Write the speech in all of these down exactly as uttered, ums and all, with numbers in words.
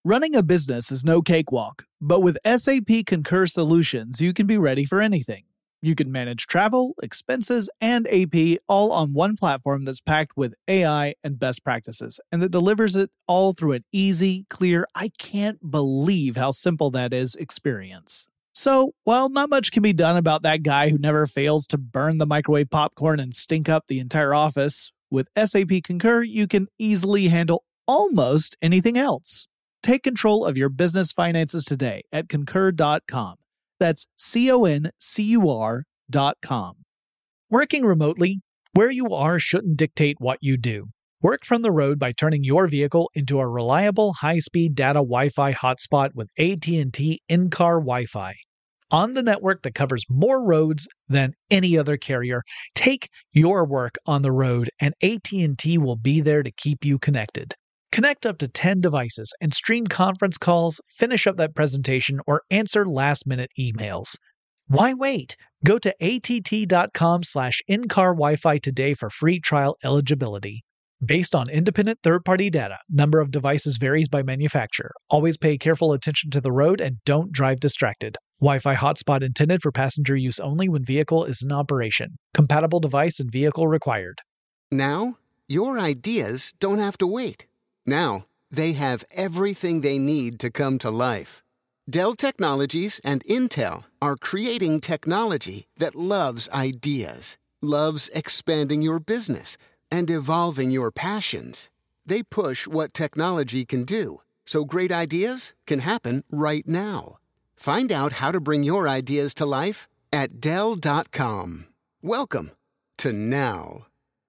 Running a business is no cakewalk, but with S A P Concur Solutions, you can be ready for anything. You can manage travel, expenses, and A P all on one platform that's packed with A I and best practices, and that delivers it all through an easy, clear, I can't believe how simple that is experience. So, while not much can be done about that guy who never fails to burn the microwave popcorn and stink up the entire office, with S A P Concur, you can easily handle almost anything else. Take control of your business finances today at concur dot com. That's C O N C U R dot com. Working remotely, where you are shouldn't dictate what you do. Work from the road by turning your vehicle into a reliable high-speed data Wi-Fi hotspot with A T and T in-car Wi-Fi. On the network that covers more roads than any other carrier, take your work on the road and A T and T will be there to keep you connected. Connect up to ten devices and stream conference calls, finish up that presentation, or answer last-minute emails. Why wait? Go to A T T dot com slash in-car Wi-Fi today for free trial eligibility. Based on independent third-party data, number of devices varies by manufacturer. Always pay careful attention to the road and don't drive distracted. Wi-Fi hotspot intended for passenger use only when vehicle is in operation. Compatible device and vehicle required. Now, your ideas don't have to wait. Now, they have everything they need to come to life. Dell Technologies and Intel are creating technology that loves ideas, loves expanding your business, and evolving your passions. They push what technology can do, so great ideas can happen right now. Find out how to bring your ideas to life at Dell dot com. Welcome to now.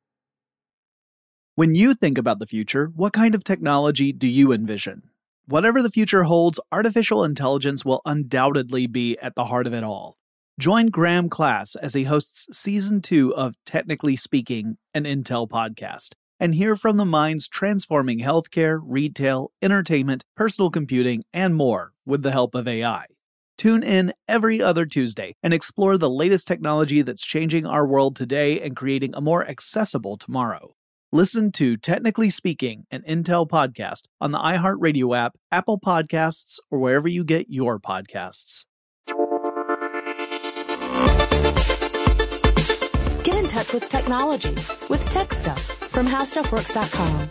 When you think about the future, what kind of technology do you envision? Whatever the future holds, artificial intelligence will undoubtedly be at the heart of it all. Join Graham Class as he hosts Season two of Technically Speaking, an Intel podcast, and hear from the minds transforming healthcare, retail, entertainment, personal computing, and more with the help of A I. Tune in every other Tuesday and explore the latest technology that's changing our world today and creating a more accessible tomorrow. Listen to Technically Speaking, an Intel podcast on the iHeartRadio app, Apple Podcasts, or wherever you get your podcasts. Get in touch with technology with Tech Stuff from how stuff works dot com.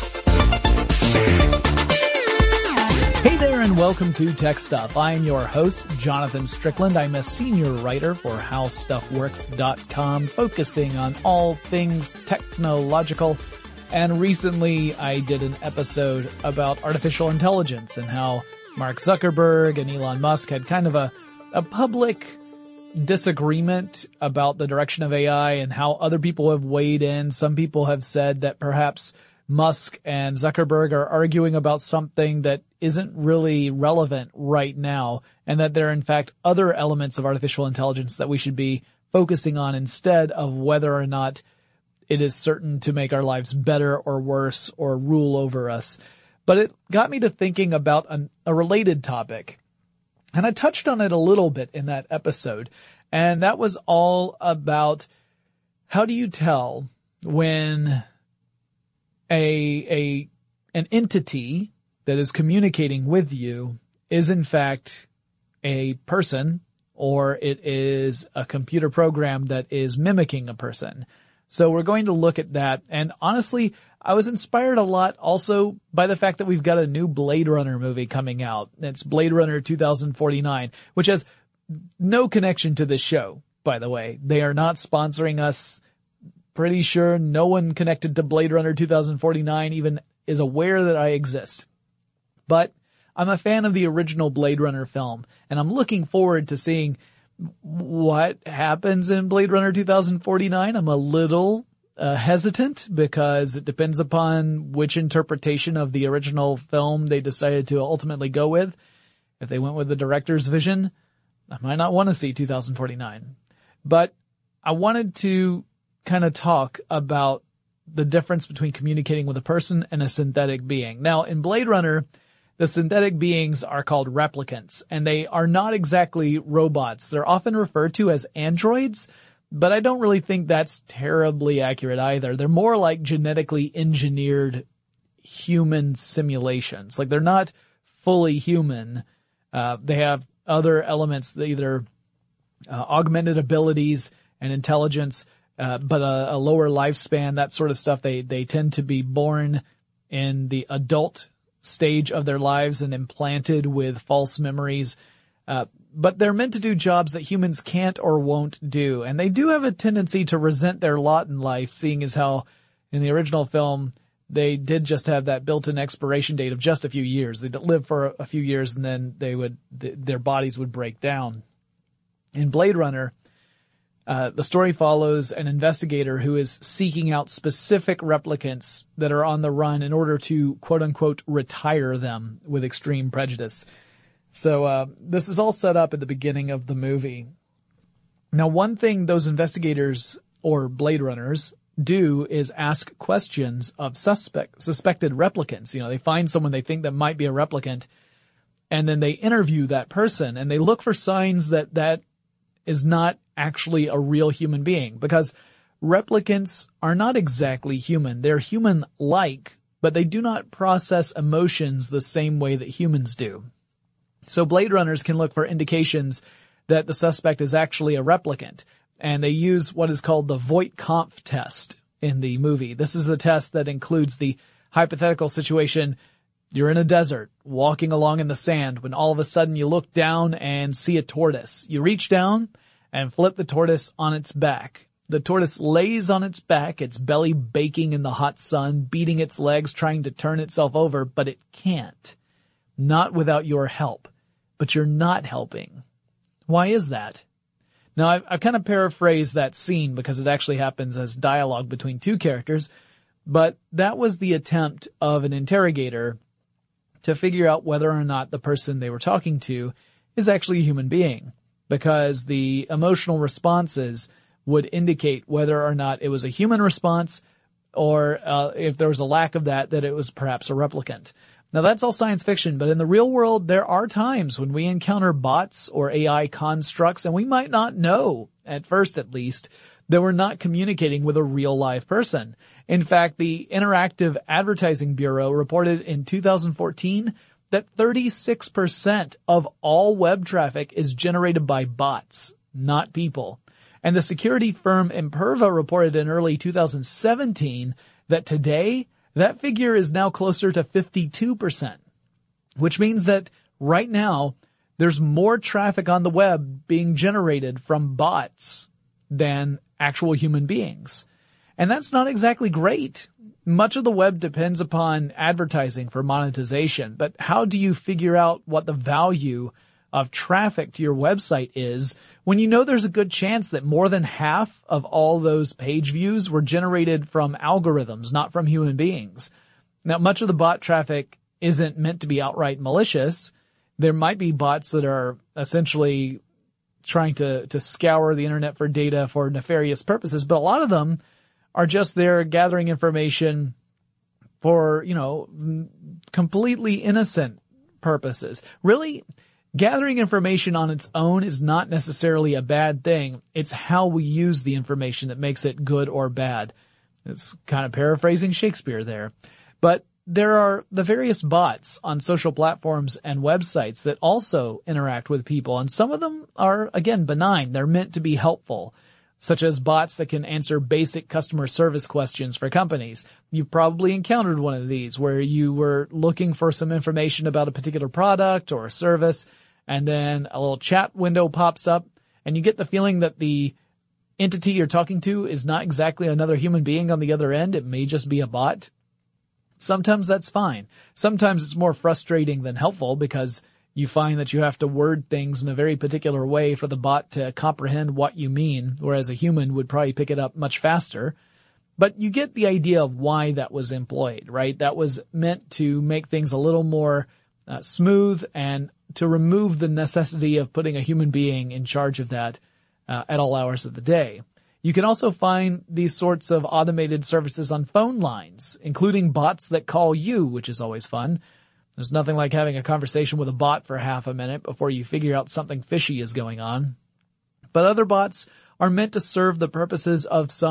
Hey there and welcome to Tech Stuff. I'm your host, Jonathan Strickland. I'm a senior writer for how stuff works dot com, focusing on all things technological. And recently I did an episode about artificial intelligence and how Mark Zuckerberg and Elon Musk had kind of a, a public disagreement about the direction of A I and how other people have weighed in. Some people have said that perhaps Musk and Zuckerberg are arguing about something that isn't really relevant right now, and that there are in fact other elements of artificial intelligence that we should be focusing on instead of whether or not it is certain to make our lives better or worse or rule over us. But it got me to thinking about an, a related topic, and I touched on it a little bit in that episode, and that was all about how do you tell when a a an entity that is communicating with you is in fact a person, or it is a computer program that is mimicking a person. So we're going to look at that. And honestly, I was inspired a lot also by the fact that we've got a new Blade Runner movie coming out. It's Blade Runner twenty forty-nine, which has no connection to this show, by the way. They are not sponsoring us. Pretty sure no one connected to Blade Runner twenty forty-nine even is aware that I exist. But I'm a fan of the original Blade Runner film, and I'm looking forward to seeing what happens in Blade Runner twenty forty-nine. I'm a little uh, hesitant because it depends upon which interpretation of the original film they decided to ultimately go with. If they went with the director's vision, I might not want to see two thousand forty-nine. But I wanted to kind of talk about the difference between communicating with a person and a synthetic being. Now, in Blade Runner, the synthetic beings are called replicants, and they are not exactly robots. They're often referred to as androids, but I don't really think that's terribly accurate either. They're more like genetically engineered human simulations. Like, they're not fully human. Uh, they have other elements, that either uh, augmented abilities and intelligence, uh, but a, a lower lifespan, that sort of stuff. They, they tend to be born in the adult stage of their lives and implanted with false memories. Uh, but they're meant to do jobs that humans can't or won't do. And they do have a tendency to resent their lot in life, seeing as how in the original film, they did just have that built-in expiration date of just a few years. They'd live for a few years and then they would, th- their bodies would break down. In Blade Runner, uh, the story follows an investigator who is seeking out specific replicants that are on the run in order to, quote unquote, retire them with extreme prejudice. So, uh, this is all set up at the beginning of the movie. Now, one thing those investigators or Blade Runners do is ask questions of suspect, suspected replicants. You know, they find someone they think that might be a replicant, and then they interview that person, and they look for signs that that is not actually a real human being, because replicants are not exactly human. They're human-like, but they do not process emotions the same way that humans do. So Blade Runners can look for indications that the suspect is actually a replicant. And they use what is called the Voight-Kampff test in the movie. This is the test that includes the hypothetical situation. You're in a desert, walking along in the sand, when all of a sudden you look down and see a tortoise. You reach down and flip the tortoise on its back. The tortoise lays on its back, its belly baking in the hot sun, beating its legs, trying to turn itself over, but it can't. Not without your help. But you're not helping. Why is that? Now, I've, I've kind of paraphrased that scene because it actually happens as dialogue between two characters, but that was the attempt of an interrogator to figure out whether or not the person they were talking to is actually a human being, because the emotional responses would indicate whether or not it was a human response, or uh, if there was a lack of that, that it was perhaps a replicant. Now, that's all science fiction, but in the real world, there are times when we encounter bots or A I constructs, and we might not know, at first at least, that we're not communicating with a real live person. In fact, the Interactive Advertising Bureau reported in two thousand fourteen that thirty-six percent of all web traffic is generated by bots, not people. And the security firm Imperva reported in early two thousand seventeen that today, that figure is now closer to fifty-two percent, which means that right now there's more traffic on the web being generated from bots than actual human beings. And that's not exactly great. Much of the web depends upon advertising for monetization, but how do you figure out what the value of traffic to your website is when you know there's a good chance that more than half of all those page views were generated from algorithms, not from human beings? Now, much of the bot traffic isn't meant to be outright malicious. There might be bots that are essentially trying to, to scour the internet for data for nefarious purposes, but a lot of them are just there gathering information for, you know, completely innocent purposes. Really, gathering information on its own is not necessarily a bad thing. It's how we use the information that makes it good or bad. It's kind of paraphrasing Shakespeare there. But there are the various bots on social platforms and websites that also interact with people, and some of them are, again, benign. They're meant to be helpful, such as bots that can answer basic customer service questions for companies. You've probably encountered one of these where you were looking for some information about a particular product or a service, and then a little chat window pops up, and you get the feeling that the entity you're talking to is not exactly another human being on the other end. It may just be a bot. Sometimes that's fine. Sometimes it's more frustrating than helpful because you find that you have to word things in a very particular way for the bot to comprehend what you mean, whereas a human would probably pick it up much faster. But you get the idea of why that was employed, right? That was meant to make things a little more uh, smooth and to remove the necessity of putting a human being in charge of that uh, at all hours of the day. You can also find these sorts of automated services on phone lines, including bots that call you, which is always fun. There's nothing like having a conversation with a bot for half a minute before you figure out something fishy is going on. But other bots are meant to serve the purposes of some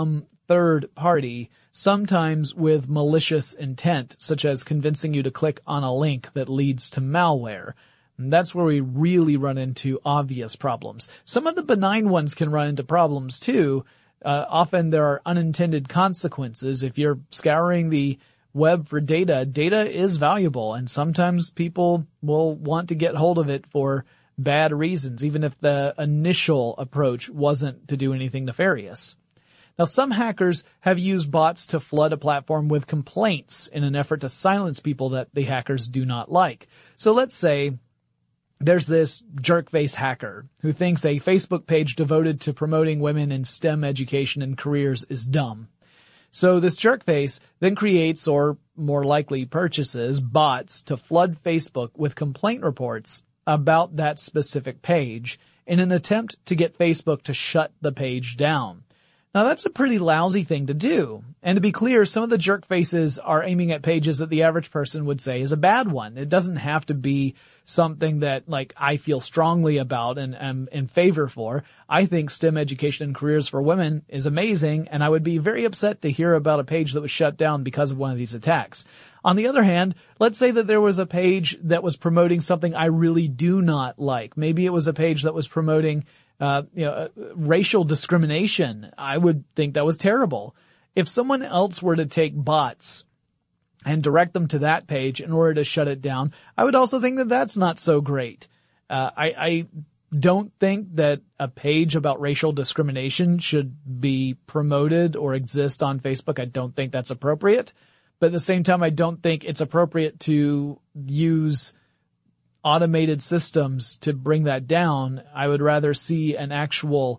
third party, sometimes with malicious intent, such as convincing you to click on a link that leads to malware. And that's where we really run into obvious problems. Some of the benign ones can run into problems too. Uh, often there are unintended consequences. If you're scouring the web for data, data is valuable, and sometimes people will want to get hold of it for bad reasons, even if the initial approach wasn't to do anything nefarious. Now, some hackers have used bots to flood a platform with complaints in an effort to silence people that the hackers do not like. So let's say there's this jerkface hacker who thinks a Facebook page devoted to promoting women in STEM education and careers is dumb. So this jerkface then creates, or more likely purchases, bots to flood Facebook with complaint reports about that specific page in an attempt to get Facebook to shut the page down. Now that's a pretty lousy thing to do. And to be clear, some of the jerk faces are aiming at pages that the average person would say is a bad one. It doesn't have to be something that, like, I feel strongly about and am in favor for. I think STEM education and careers for women is amazing, and I would be very upset to hear about a page that was shut down because of one of these attacks. On the other hand, let's say that there was a page that was promoting something I really do not like. Maybe it was a page that was promoting Uh, you know, uh, racial discrimination. I would think that was terrible. If someone else were to take bots and direct them to that page in order to shut it down, I would also think that that's not so great. Uh, I, I don't think that a page about racial discrimination should be promoted or exist on Facebook. I don't think that's appropriate. But at the same time, I don't think it's appropriate to use automated systems to bring that down. I would rather see an actual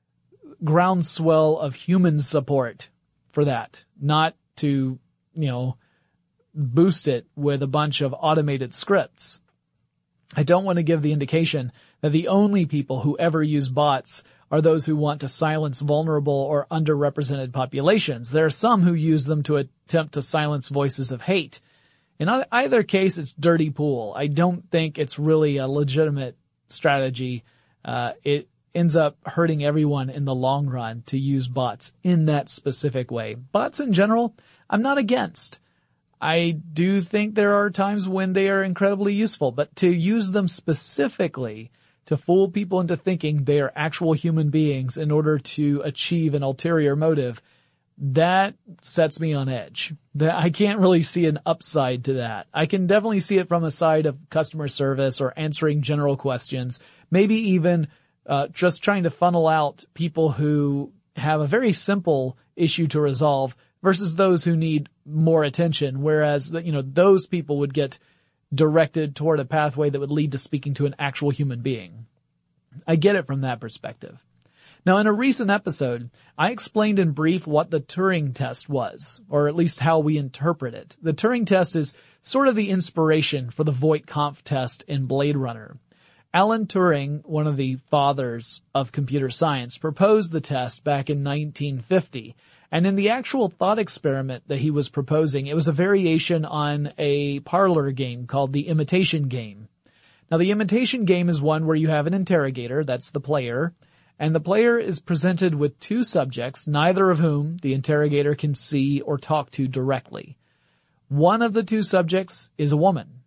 groundswell of human support for that, not to, you know, boost it with a bunch of automated scripts. I don't want to give the indication that the only people who ever use bots are those who want to silence vulnerable or underrepresented populations. There are some who use them to attempt to silence voices of hate. In either case, it's dirty pool. I don't think it's really a legitimate strategy. Uh, it ends up hurting everyone in the long run to use bots in that specific way. Bots in general, I'm not against. I do think there are times when they are incredibly useful, but to use them specifically to fool people into thinking they are actual human beings in order to achieve an ulterior motive, that sets me on edge. That I can't really see an upside to that. I can definitely see it from a side of customer service or answering general questions, maybe even uh, just trying to funnel out people who have a very simple issue to resolve versus those who need more attention, whereas, you know, those people would get directed toward a pathway that would lead to speaking to an actual human being. I get it from that perspective. Now, in a recent episode, I explained in brief what the Turing test was, or at least how we interpret it. The Turing test is sort of the inspiration for the Voight-Kampff test in Blade Runner. Alan Turing, one of the fathers of computer science, proposed the test back in nineteen fifty. And in the actual thought experiment that he was proposing, it was a variation on a parlor game called the imitation game. Now, the imitation game is one where you have an interrogator, that's the player, and the player is presented with two subjects, neither of whom the interrogator can see or talk to directly. One of the two subjects is a woman.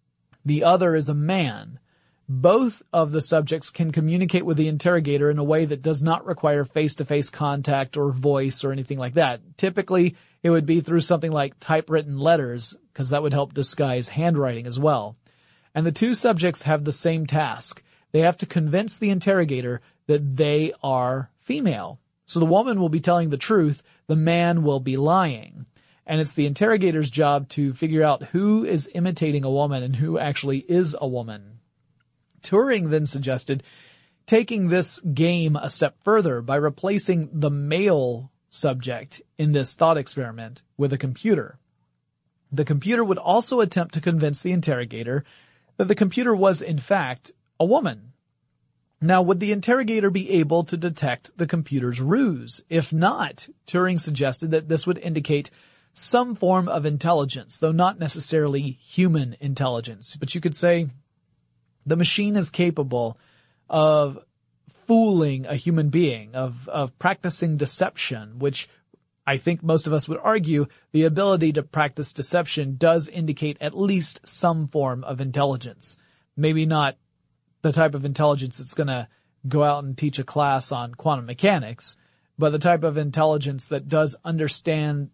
The other is a man. Both of the subjects can communicate with the interrogator in a way that does not require face-to-face contact or voice or anything like that. Typically, it would be through something like typewritten letters, because that would help disguise handwriting as well. And the two subjects have the same task. They have to convince the interrogator that they are female. So the woman will be telling the truth, the man will be lying. And it's the interrogator's job to figure out who is imitating a woman and who actually is a woman. Turing then suggested taking this game a step further by replacing the male subject in this thought experiment with a computer. The computer would also attempt to convince the interrogator that the computer was, in fact, a woman. Now, would the interrogator be able to detect the computer's ruse? If not, Turing suggested that this would indicate some form of intelligence, though not necessarily human intelligence. But you could say the machine is capable of fooling a human being, of, of practicing deception, which I think most of us would argue the ability to practice deception does indicate at least some form of intelligence. Maybe not the type of intelligence that's going to go out and teach a class on quantum mechanics, but the type of intelligence that does understand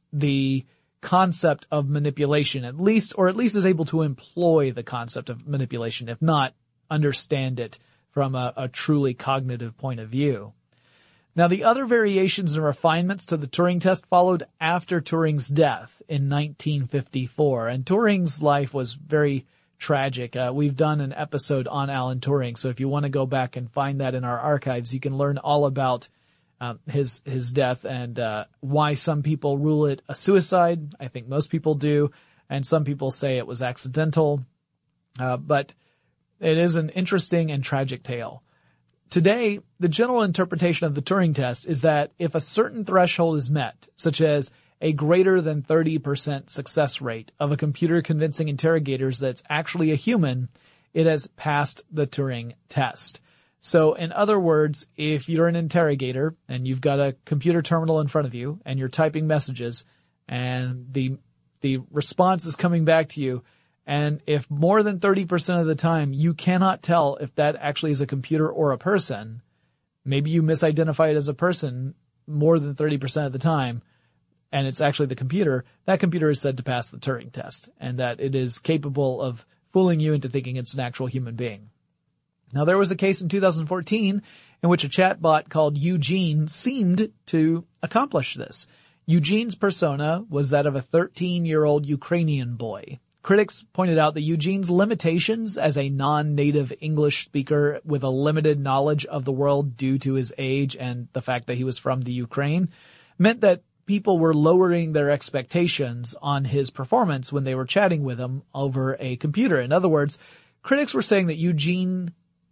the concept of manipulation, at least, or at least is able to employ the concept of manipulation, if not understand it from a, a truly cognitive point of view. Now, the other variations and refinements to the Turing test followed after Turing's death in nineteen fifty-four, and Turing's life was very tragic. Uh, we've done an episode on Alan Turing, so if you want to go back and find that in our archives, you can learn all about uh, his his death and uh, why some people rule it a suicide. I think most people do, and some people say it was accidental. Uh, but it is an interesting and tragic tale. Today, the general interpretation of the Turing test is that if a certain threshold is met, such as a greater than thirty percent success rate of a computer convincing interrogators that it's actually a human, it has passed the Turing test. So in other words, if you're an interrogator and you've got a computer terminal in front of you and you're typing messages and the the response is coming back to you, and if more than thirty percent of the time you cannot tell if that actually is a computer or a person, maybe you misidentify it as a person more than thirty percent of the time, and it's actually the computer, that computer is said to pass the Turing test, and that it is capable of fooling you into thinking it's an actual human being. Now, there was a case in two thousand fourteen in which a chatbot called Eugene seemed to accomplish this. Eugene's persona was that of a thirteen-year-old Ukrainian boy. Critics pointed out that Eugene's limitations as a non-native English speaker with a limited knowledge of the world due to his age and the fact that he was from the Ukraine meant that people were lowering their expectations on his performance when they were chatting with him over a computer. In other words, critics were saying that Eugene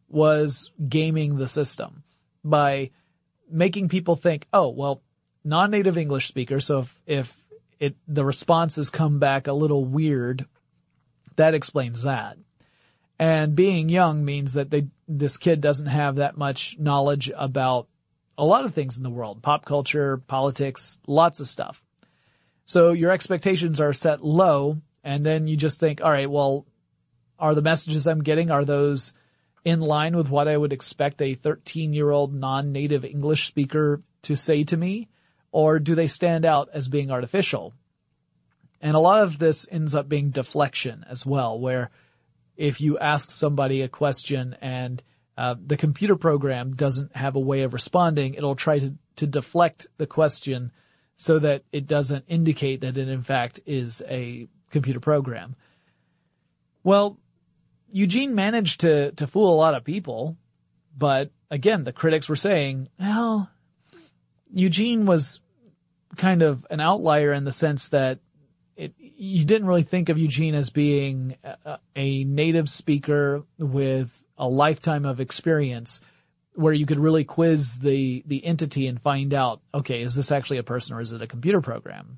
was gaming the system by making people think, oh, well, non-native English speaker, so if, if it, the responses come back a little weird, that explains that. And being young means that they, this kid doesn't have that much knowledge about a lot of things in the world, pop culture, politics, lots of stuff. So your expectations are set low, and then you just think, all right, well, are the messages I'm getting, are those in line with what I would expect a thirteen-year-old non-native English speaker to say to me, or do they stand out as being artificial? And a lot of this ends up being deflection as well, where if you ask somebody a question and uh, the computer program doesn't have a way of responding, it'll try to, to deflect the question so that it doesn't indicate that it in fact is a computer program. Well, Eugene managed to, to fool a lot of people, but again, the critics were saying, well, Eugene was kind of an outlier in the sense that it, you didn't really think of Eugene as being a, a native speaker with a lifetime of experience where you could really quiz the, the entity and find out, okay, is this actually a person or is it a computer program?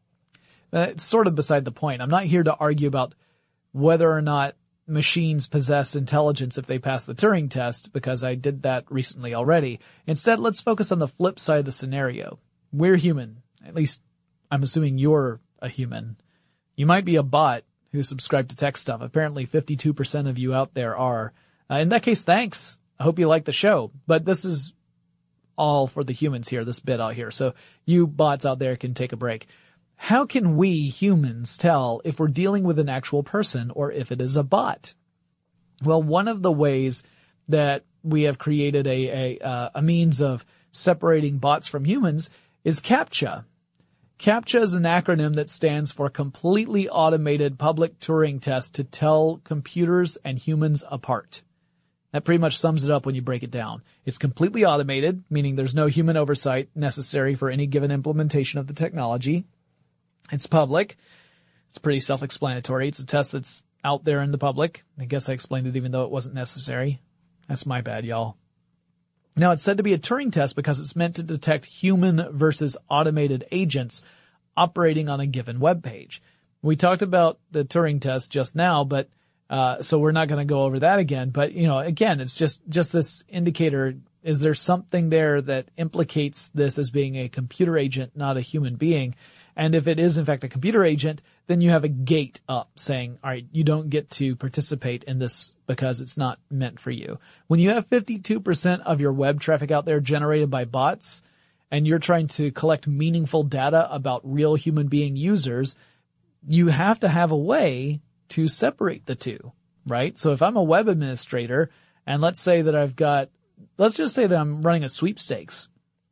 Uh, it's sort of beside the point. I'm not here to argue about whether or not machines possess intelligence if they pass the Turing test, because I did that recently already. Instead, let's focus on the flip side of the scenario. We're human. At least I'm assuming you're a human. You might be a bot who subscribed to Tech Stuff. Apparently fifty-two percent of you out there are. Uh, in that case, thanks. I hope you like the show. But this is all for the humans here, this bit out here. So you bots out there can take a break. How can we humans tell if we're dealing with an actual person or if it is a bot? Well, one of the ways that we have created a, a, uh, a means of separating bots from humans is CAPTCHA. CAPTCHA is an acronym that stands for Completely Automated Public Turing Test to Tell Computers and Humans Apart. That pretty much sums it up when you break it down. It's completely automated, meaning there's no human oversight necessary for any given implementation of the technology. It's public. It's pretty self-explanatory. It's a test that's out there in the public. I guess I explained it even though it wasn't necessary. That's my bad, y'all. Now, it's said to be a Turing test because it's meant to detect human versus automated agents operating on a given web page. We talked about the Turing test just now, but uh so we're not going to go over that again. But, you know, again, it's just just this indicator Is there something there that implicates this as being a computer agent, not a human being? And if it is in fact a computer agent, then you have a gate up saying, all right, you don't get to participate in this because it's not meant for you. When you have fifty-two percent of your web traffic out there generated by bots, and you're trying to collect meaningful data about real human being users, you have to have a way to separate the two, right? So if I'm a web administrator, and let's say that I've got, let's just say that I'm running a sweepstakes.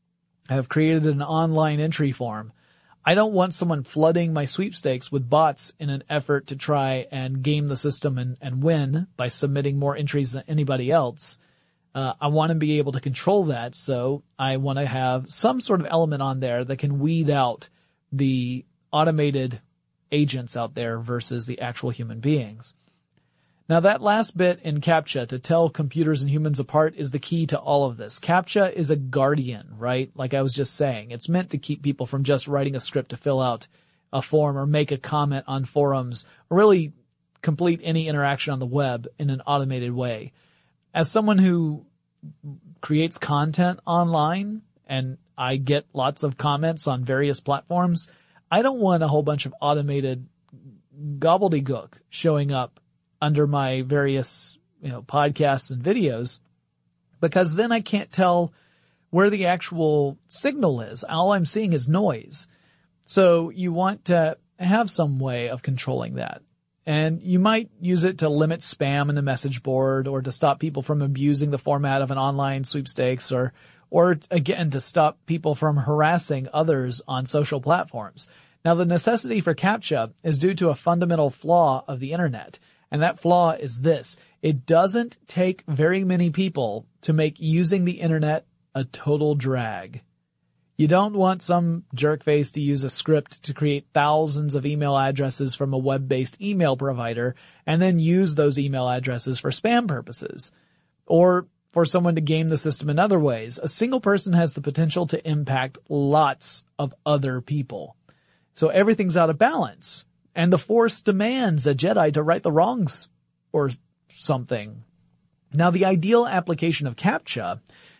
I have created an online entry form. I don't want someone flooding my sweepstakes with bots in an effort to try and game the system and, and win by submitting more entries than anybody else. Uh, I want to be able to control that, so I want to have some sort of element on there that can weed out the automated agents out there versus the actual human beings. Now that last bit in CAPTCHA, to tell computers and humans apart, is the key to all of this. CAPTCHA is a guardian, right? Like I was just saying. It's meant to keep people from just writing a script to fill out a form or make a comment on forums or really complete any interaction on the web in an automated way. As someone who creates content online, and I get lots of comments on various platforms, I don't want a whole bunch of automated gobbledygook showing up under my various, you know, podcasts and videos, because then I can't tell where the actual signal is. All I'm seeing is noise. So you want to have some way of controlling that. And you might use it to limit spam in the message board, or to stop people from abusing the format of an online sweepstakes, or, or again, to stop people from harassing others on social platforms. Now, the necessity for CAPTCHA is due to a fundamental flaw of the internet. And that flaw is this: it doesn't take very many people to make using the internet a total drag. You don't want some jerkface to use a script to create thousands of email addresses from a web-based email provider and then use those email addresses for spam purposes. Or for someone to game the system in other ways. A single person has the potential to impact lots of other people. So everything's out of balance. And the Force demands a Jedi to right the wrongs or something. Now, the ideal application of CAPTCHA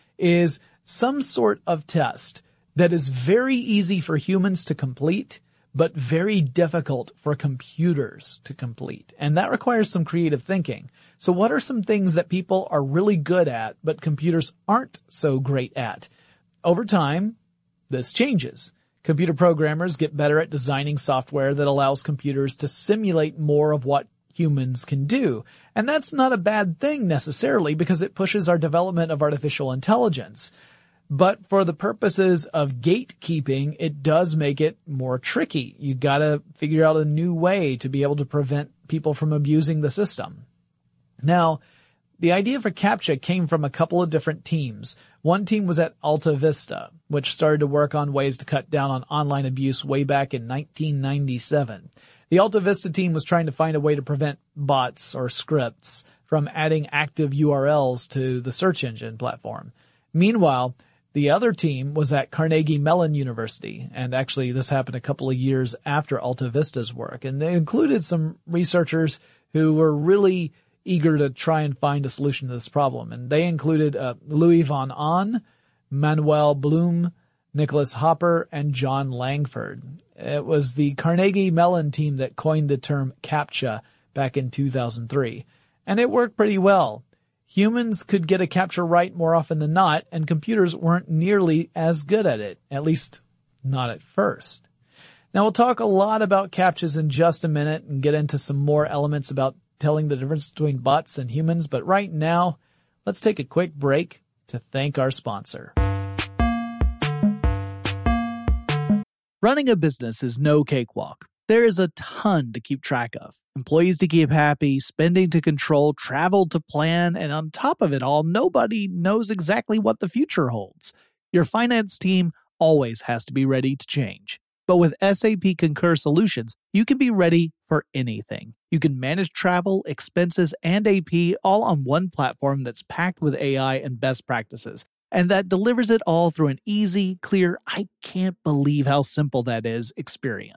is some sort of test that is very easy for humans to complete, but very difficult for computers to complete. And that requires some creative thinking. So what are some things that people are really good at, but computers aren't so great at? Over time, this changes. Computer programmers get better at designing software that allows computers to simulate more of what humans can do. And that's not a bad thing necessarily, because it pushes our development of artificial intelligence. But for the purposes of gatekeeping, it does make it more tricky. You gotta figure out a new way to be able to prevent people from abusing the system. Now, the idea for CAPTCHA came from a couple of different teams. One team was at Alta Vista, which started to work on ways to cut down on online abuse way back in nineteen ninety-seven. The Alta Vista team was trying to find a way to prevent bots or scripts from adding active U R Ls to the search engine platform. Meanwhile, the other team was at Carnegie Mellon University, and actually this happened a couple of years after Alta Vista's work, and they included some researchers who were really eager to try and find a solution to this problem. And they included uh, Louis von Ahn, Manuel Blum, Nicholas Hopper, and John Langford. It was the Carnegie Mellon team that coined the term CAPTCHA back in two thousand three. And it worked pretty well. Humans could get a CAPTCHA right more often than not, and computers weren't nearly as good at it, at least not at first. Now, we'll talk a lot about CAPTCHAs in just a minute and get into some more elements about telling the difference between bots and humans, but right now, let's take a quick break to thank our sponsor. Running a business is no cakewalk. There is a ton to keep track of. Employees to keep happy, spending to control, travel to plan, and on top of it all, nobody knows exactly what the future holds. Your finance team always has to be ready to change. But with S A P Concur Solutions, you can be ready for anything. You can manage travel, expenses, and A P all on one platform that's packed with A I and best practices, and that delivers it all through an easy, clear, I can't believe how simple that is experience.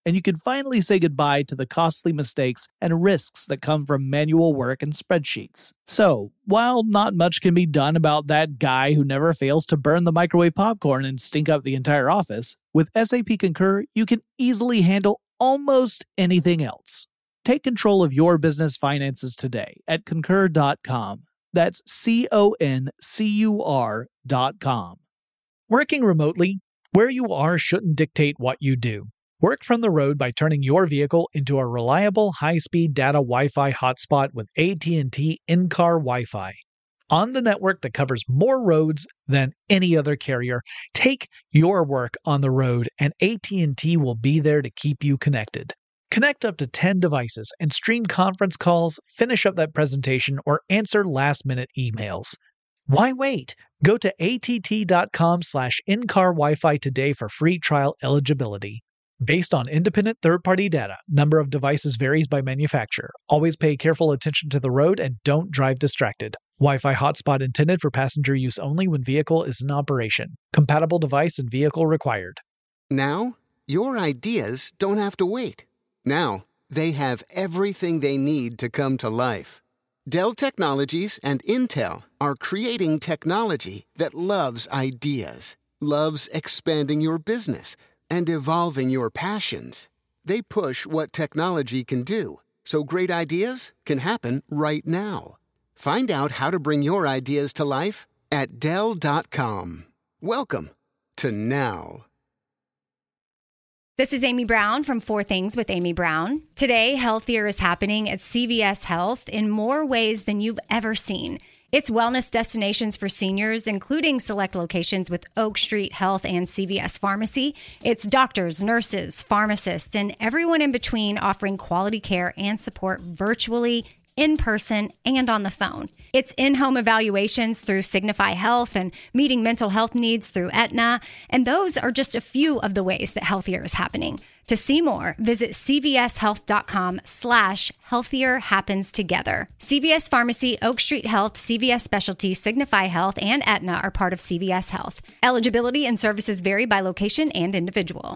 and you can finally say goodbye to the costly mistakes and risks that come from manual work and spreadsheets. So, while not much can be done about that guy who never fails to burn the microwave popcorn and stink up the entire office, with S A P Concur, you can easily handle almost anything else. Take control of your business finances today at concur dot com. That's C O N C U R dot com. Working remotely, where you are shouldn't dictate what you do. Work from the road by turning your vehicle into a reliable, high-speed data Wi-Fi hotspot with A T and T in-car Wi-Fi. On the network that covers more roads than any other carrier, take your work on the road and A T and T will be there to keep you connected. Connect up to ten devices and stream conference calls, finish up that presentation, or answer last-minute emails. Why wait? Go to A T T dot com slash in-car Wi-Fi today for free trial eligibility. Based on independent third-party data, number of devices varies by manufacturer. Always pay careful attention to the road and don't drive distracted. Wi-Fi hotspot intended for passenger use only when vehicle is in operation. Compatible device and vehicle required. Now, your ideas don't have to wait. Now, they have everything they need to come to life. Dell Technologies and Intel are creating technology that loves ideas, loves expanding your business, and evolving your passions. They push what technology can do, so great ideas can happen right now. Find out how to bring your ideas to life at Dell dot com. Welcome to Now. This is Amy Brown from Four Things with Amy Brown. Today, healthier is happening at C V S Health in more ways than you've ever seen. It's wellness destinations for seniors, including select locations with Oak Street Health and C V S Pharmacy. It's doctors, nurses, pharmacists, and everyone in between offering quality care and support virtually, in person, and on the phone. It's in-home evaluations through Signify Health and meeting mental health needs through Aetna. And those are just a few of the ways that healthier is happening. To see more, visit cvshealth.com slash healthier happens together. C V S Pharmacy, Oak Street Health, C V S Specialty, Signify Health, and Aetna are part of C V S Health. Eligibility and services vary by location and individual.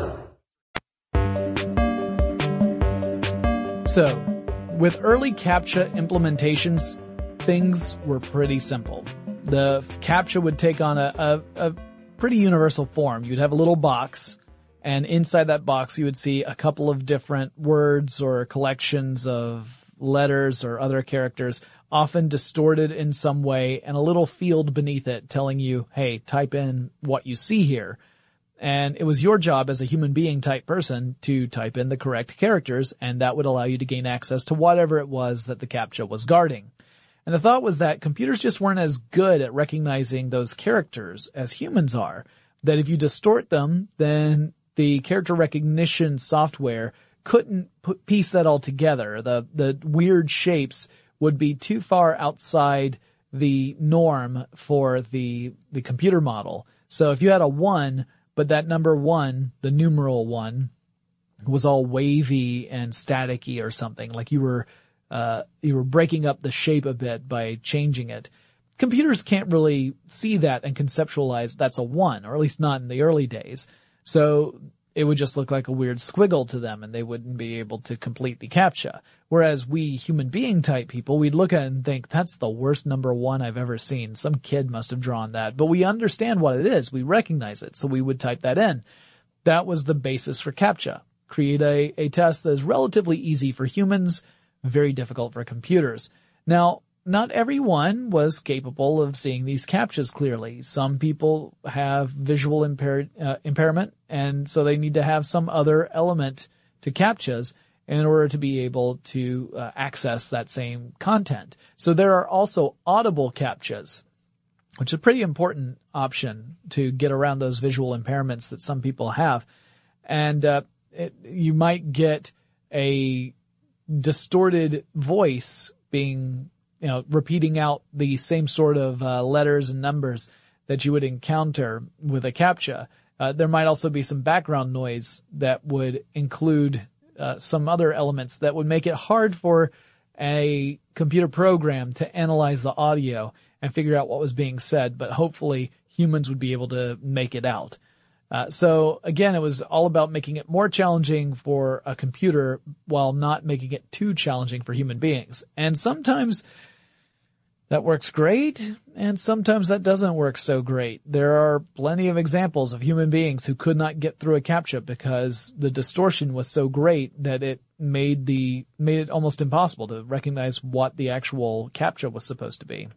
So, with early CAPTCHA implementations, things were pretty simple. The CAPTCHA would take on a, a, a pretty universal form. You'd have a little box, and inside that box you would see a couple of different words or collections of letters or other characters, often distorted in some way, and a little field beneath it telling you, hey, type in what you see here. And it was your job as a human being type person to type in the correct characters, and that would allow you to gain access to whatever it was that the CAPTCHA was guarding. And the thought was that computers just weren't as good at recognizing those characters as humans are, that if you distort them, then the character recognition software couldn't put, piece that all together. The, the weird shapes would be too far outside the norm for the, the computer model. So if you had a one, but that number one, the numeral one, was all wavy and staticky or something, like you were, uh, you were breaking up the shape a bit by changing it. Computers can't really see that and conceptualize that's a one, or at least not in the early days. So it would just look like a weird squiggle to them, and they wouldn't be able to complete the CAPTCHA. Whereas we human being type people, we'd look at it and think, that's the worst number one I've ever seen. Some kid must have drawn that. But we understand what it is. We recognize it. So we would type that in. That was the basis for CAPTCHA. Create a, a test that is relatively easy for humans, very difficult for computers. Now, not everyone was capable of seeing these CAPTCHAs clearly. Some people have visual impair, uh, impairment, and so they need to have some other element to CAPTCHAs in order to be able to uh, access that same content. So there are also audible CAPTCHAs, which is a pretty important option to get around those visual impairments that some people have. And uh, it, you might get a distorted voice being you know, repeating out the same sort of uh, letters and numbers that you would encounter with a CAPTCHA. Uh, there might also be some background noise that would include uh, some other elements that would make it hard for a computer program to analyze the audio and figure out what was being said, but hopefully humans would be able to make it out. Uh, so again, it was all about making it more challenging for a computer while not making it too challenging for human beings. And sometimes that works great, and sometimes that doesn't work so great. There are plenty of examples of human beings who could not get through a CAPTCHA because the distortion was so great that it made the made it almost impossible to recognize what the actual CAPTCHA was supposed to be.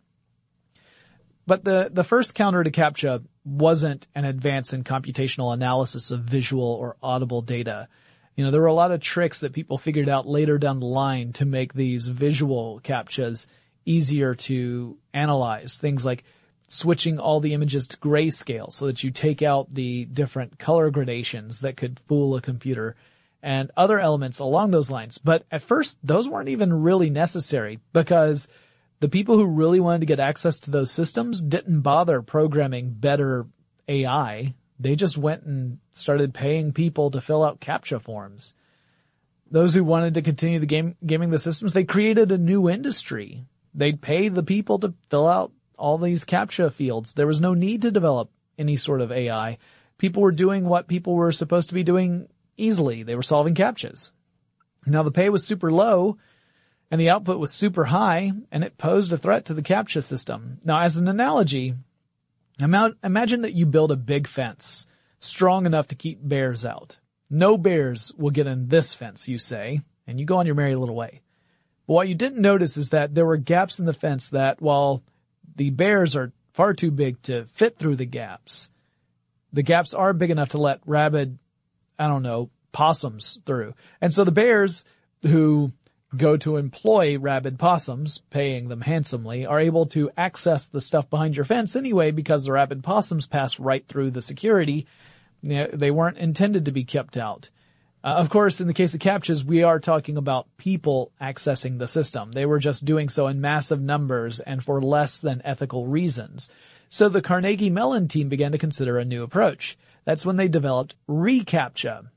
But the, the first counter to CAPTCHA wasn't an advance in computational analysis of visual or audible data. You know, there were a lot of tricks that people figured out later down the line to make these visual CAPTCHAs easier to analyze. Things like switching all the images to grayscale so that you take out the different color gradations that could fool a computer and other elements along those lines. But at first, those weren't even really necessary because the people who really wanted to get access to those systems didn't bother programming better A I. They just went and started paying people to fill out CAPTCHA forms. Those who wanted to continue the game, gaming the systems, they created a new industry. They'd pay the people to fill out all these CAPTCHA fields. There was no need to develop any sort of A I. People were doing what people were supposed to be doing easily. They were solving CAPTCHAs. Now the pay was super low, and the output was super high, and it posed a threat to the CAPTCHA system. Now, as an analogy, imagine that you build a big fence, strong enough to keep bears out. No bears will get in this fence, you say, and you go on your merry little way. But what you didn't notice is that there were gaps in the fence that, while the bears are far too big to fit through the gaps, the gaps are big enough to let rabid, I don't know, possums through. And so the bears who go to employ rabid possums, paying them handsomely, are able to access the stuff behind your fence anyway because the rabid possums pass right through the security. You know, they weren't intended to be kept out. Uh, of course, in the case of CAPTCHAs, we are talking about people accessing the system. They were just doing so in massive numbers and for less than ethical reasons. So the Carnegie Mellon team began to consider a new approach. That's when they developed reCAPTCHA.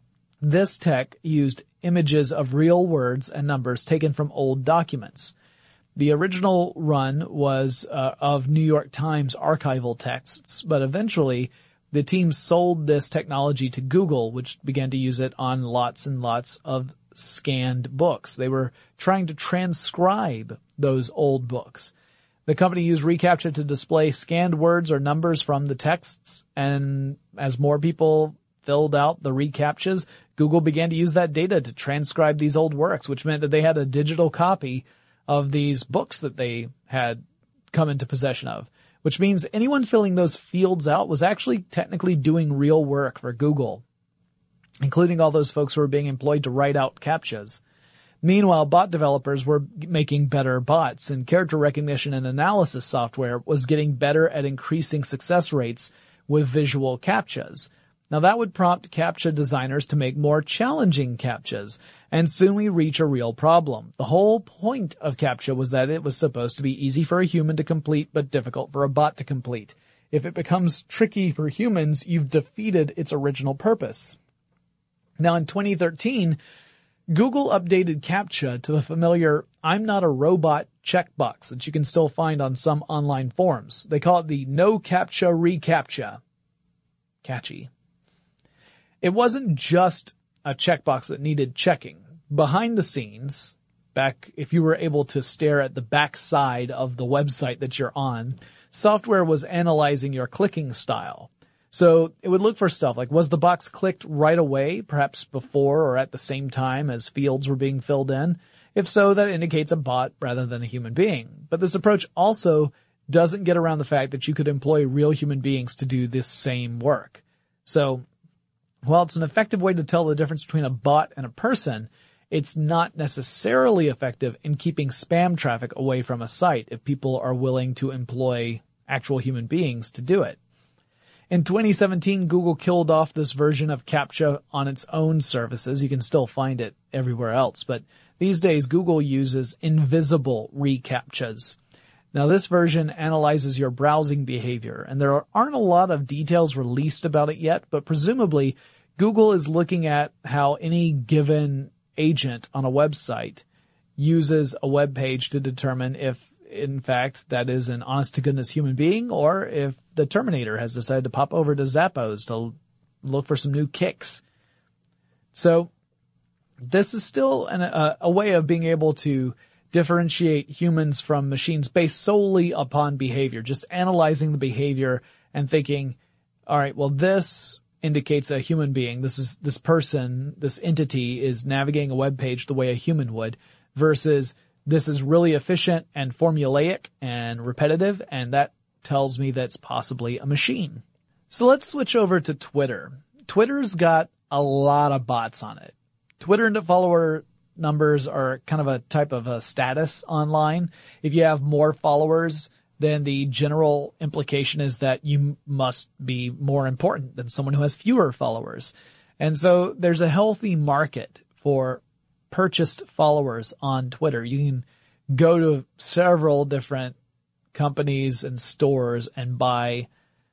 This tech used images of real words and numbers taken from old documents. The original run was uh, of New York Times archival texts, but eventually the team sold this technology to Google, which began to use it on lots and lots of scanned books. They were trying to transcribe those old books. The company used reCAPTCHA to display scanned words or numbers from the texts, and as more people filled out the reCAPTCHAs, Google began to use that data to transcribe these old works, which meant that they had a digital copy of these books that they had come into possession of, which means anyone filling those fields out was actually technically doing real work for Google, including all those folks who were being employed to write out CAPTCHAs. Meanwhile, bot developers were making better bots, and character recognition and analysis software was getting better at increasing success rates with visual CAPTCHAs. Now that would prompt CAPTCHA designers to make more challenging CAPTCHAs, and soon we reach a real problem. The whole point of CAPTCHA was that it was supposed to be easy for a human to complete, but difficult for a bot to complete. If it becomes tricky for humans, you've defeated its original purpose. Now in twenty thirteen, Google updated CAPTCHA to the familiar "I'm not a robot" checkbox that you can still find on some online forums. They call it the No CAPTCHA reCAPTCHA. Catchy. It wasn't just a checkbox that needed checking. Behind the scenes, back if you were able to stare at the back side of the website that you're on, software was analyzing your clicking style. So it would look for stuff like, was the box clicked right away, perhaps before or at the same time as fields were being filled in? If so, that indicates a bot rather than a human being. But this approach also doesn't get around the fact that you could employ real human beings to do this same work. So while it's an effective way to tell the difference between a bot and a person, it's not necessarily effective in keeping spam traffic away from a site if people are willing to employ actual human beings to do it. In twenty seventeen, Google killed off this version of CAPTCHA on its own services. You can still find it everywhere else, but these days Google uses invisible reCAPTCHAs. Now this version analyzes your browsing behavior, and there aren't a lot of details released about it yet, but presumably Google is looking at how any given agent on a website uses a web page to determine if, in fact, that is an honest-to-goodness human being, or if the Terminator has decided to pop over to Zappos to look for some new kicks. So this is still an, a, a way of being able to differentiate humans from machines based solely upon behavior, just analyzing the behavior and thinking, all right, well, this indicates a human being. This is, this person, this entity is navigating a web page the way a human would, versus this is really efficient and formulaic and repetitive, and that tells me that's possibly a machine. So let's switch over to Twitter. Twitter's got a lot of bots on it. Twitter and follower numbers are kind of a type of a status online. If you have more followers, then the general implication is that you must be more important than someone who has fewer followers. And so there's a healthy market for purchased followers on Twitter. You can go to several different companies and stores and buy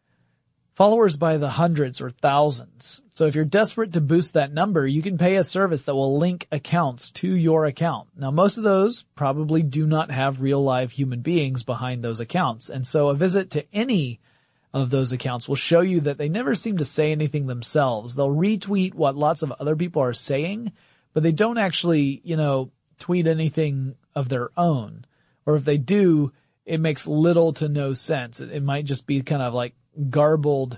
followers by the hundreds or thousands. So if you're desperate to boost that number, you can pay a service that will link accounts to your account. Now, most of those probably do not have real live human beings behind those accounts. And so a visit to any of those accounts will show you that they never seem to say anything themselves. They'll retweet what lots of other people are saying, but they don't actually, you know, tweet anything of their own. Or if they do, it makes little to no sense. It, it might just be kind of like garbled,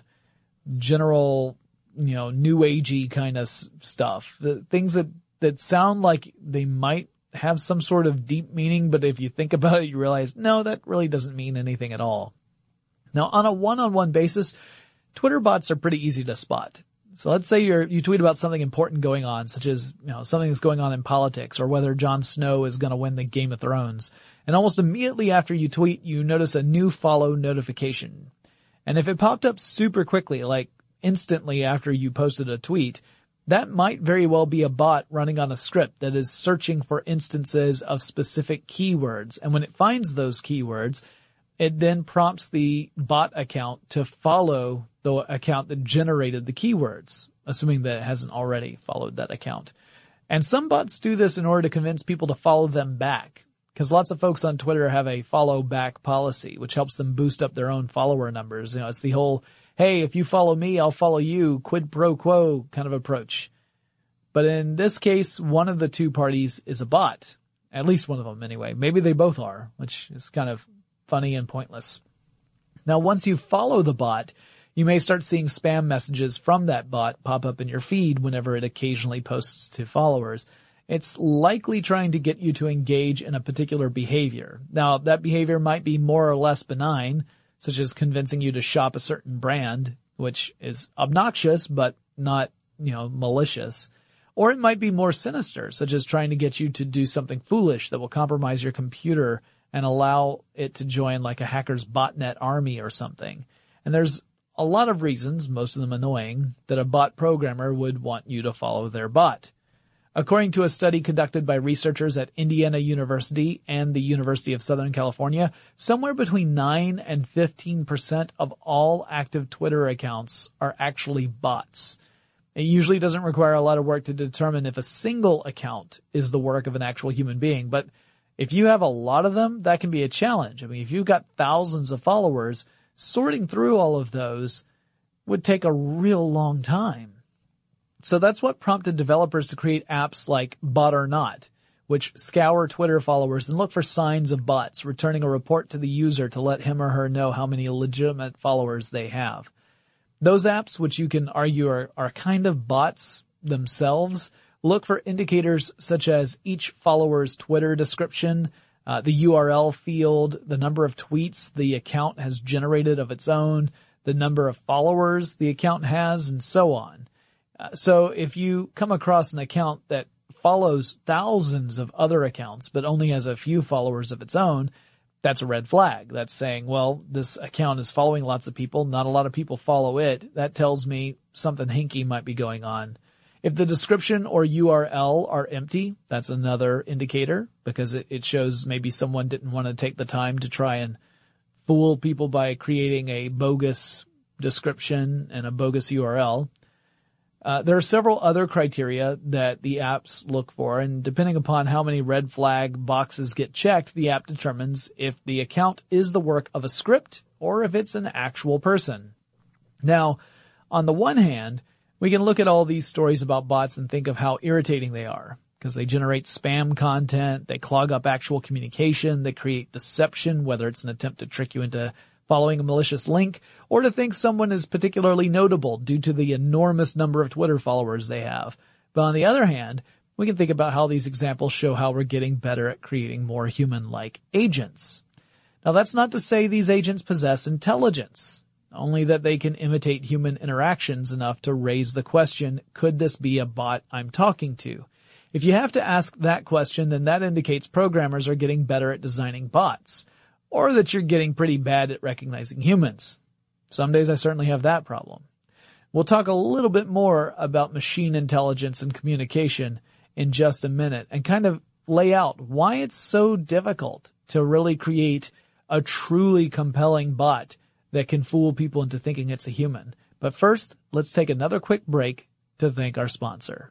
general, you know, new agey kind of s- stuff. The things that, that sound like they might have some sort of deep meaning, but if you think about it, you realize, no, that really doesn't mean anything at all. Now, on a one-on-one basis, Twitter bots are pretty easy to spot. So let's say you're, you tweet about something important going on, such as, you know, something that's going on in politics or whether Jon Snow is going to win the Game of Thrones. And almost immediately after you tweet, you notice a new follow notification. And if it popped up super quickly, like instantly after you posted a tweet, that might very well be a bot running on a script that is searching for instances of specific keywords. And when it finds those keywords, it then prompts the bot account to follow the account that generated the keywords, assuming that it hasn't already followed that account. And some bots do this in order to convince people to follow them back. Because lots of folks on Twitter have a follow back policy, which helps them boost up their own follower numbers. You know, it's the whole, hey, if you follow me, I'll follow you, quid pro quo kind of approach. But in this case, one of the two parties is a bot. At least one of them anyway. Maybe they both are, which is kind of funny and pointless. Now, once you follow the bot, you may start seeing spam messages from that bot pop up in your feed whenever it occasionally posts to followers. It's likely trying to get you to engage in a particular behavior. Now, that behavior might be more or less benign, such as convincing you to shop a certain brand, which is obnoxious but not, you know, malicious. Or it might be more sinister, such as trying to get you to do something foolish that will compromise your computer and allow it to join like a hacker's botnet army or something. And there's a lot of reasons, most of them annoying, that a bot programmer would want you to follow their bot. According to a study conducted by researchers at Indiana University and the University of Southern California, somewhere between nine and fifteen percent of all active Twitter accounts are actually bots. It usually doesn't require a lot of work to determine if a single account is the work of an actual human being, but if you have a lot of them, that can be a challenge. I mean, if you've got thousands of followers, sorting through all of those would take a real long time. So that's what prompted developers to create apps like Bot or Not, which scour Twitter followers and look for signs of bots, returning a report to the user to let him or her know how many legitimate followers they have. Those apps, which you can argue are, are kind of bots themselves, look for indicators such as each follower's Twitter description, uh, the U R L field, the number of tweets the account has generated of its own, the number of followers the account has, and so on. Uh, so if you come across an account that follows thousands of other accounts but only has a few followers of its own, that's a red flag. That's saying, well, this account is following lots of people. Not a lot of people follow it. That tells me something hinky might be going on. If the description or U R L are empty, that's another indicator because it, it shows maybe someone didn't want to take the time to try and fool people by creating a bogus description and a bogus U R L. Uh, there are several other criteria that the apps look for, and depending upon how many red flag boxes get checked, the app determines if the account is the work of a script or if it's an actual person. Now, on the one hand, We can look at all these stories about bots and think of how irritating they are, because they generate spam content, they clog up actual communication, they create deception, whether it's an attempt to trick you into following a malicious link, or to think someone is particularly notable due to the enormous number of Twitter followers they have. But on the other hand, we can think about how these examples show how we're getting better at creating more human-like agents. Now, that's not to say these agents possess intelligence, only that they can imitate human interactions enough to raise the question, could this be a bot I'm talking to? If you have to ask that question, then that indicates programmers are getting better at designing bots, or that you're getting pretty bad at recognizing humans. Some days I certainly have that problem. We'll talk a little bit more about machine intelligence and communication in just a minute and kind of lay out why it's so difficult to really create a truly compelling bot that can fool people into thinking it's a human. But first, let's take another quick break to thank our sponsor.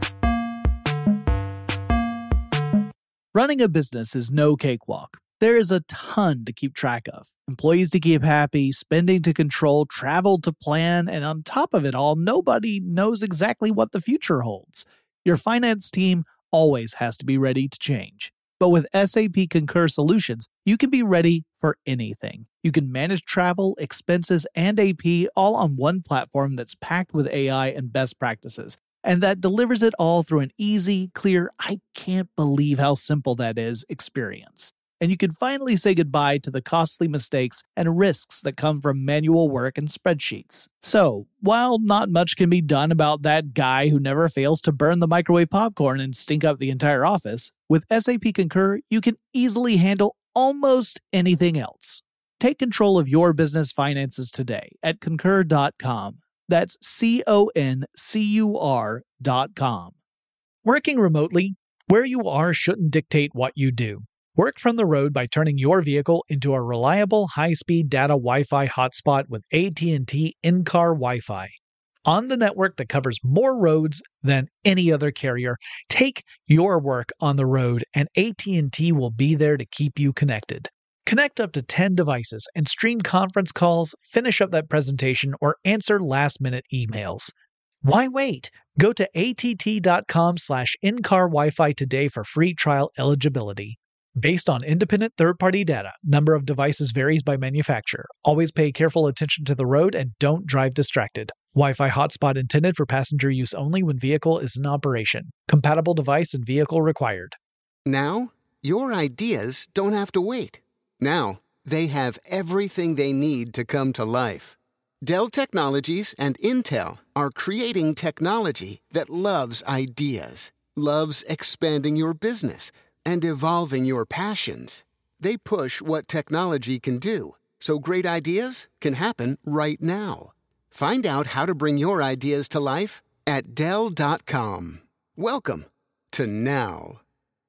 Running a business is no cakewalk. There is a ton to keep track of. Employees to keep happy, spending to control, travel to plan, and on top of it all, nobody knows exactly what the future holds. Your finance team always has to be ready to change. But with S A P Concur Solutions, you can be ready for anything. You can manage travel, expenses, and A P all on one platform that's packed with A I and best practices, and that delivers it all through an easy, clear, I can't believe how simple that is experience. And you can finally say goodbye to the costly mistakes and risks that come from manual work and spreadsheets. So, while not much can be done about that guy who never fails to burn the microwave popcorn and stink up the entire office, with S A P Concur, you can easily handle almost anything else. Take control of your business finances today at concur dot com. That's C O N C U R dot com. Working remotely, where you are shouldn't dictate what you do. Work from the road by turning your vehicle into a reliable high-speed data Wi-Fi hotspot with A T and T in-car Wi-Fi. On the network that covers more roads than any other carrier, take your work on the road and A T and T will be there to keep you connected. Connect up to ten devices and stream conference calls, finish up that presentation, or answer last-minute emails. Why wait? Go to A T T dot com slash in-car Wi-Fi today for free trial eligibility. Based on independent third-party data, number of devices varies by manufacturer. Always pay careful attention to the road and don't drive distracted. Wi-Fi hotspot intended for passenger use only when vehicle is in operation. Compatible device and vehicle required. Now, your ideas don't have to wait. Now, they have everything they need to come to life. Dell Technologies and Intel are creating technology that loves ideas, loves expanding your business, and evolving your passions. They push what technology can do, so great ideas can happen right now. Find out how to bring your ideas to life at Dell dot com. Welcome to now.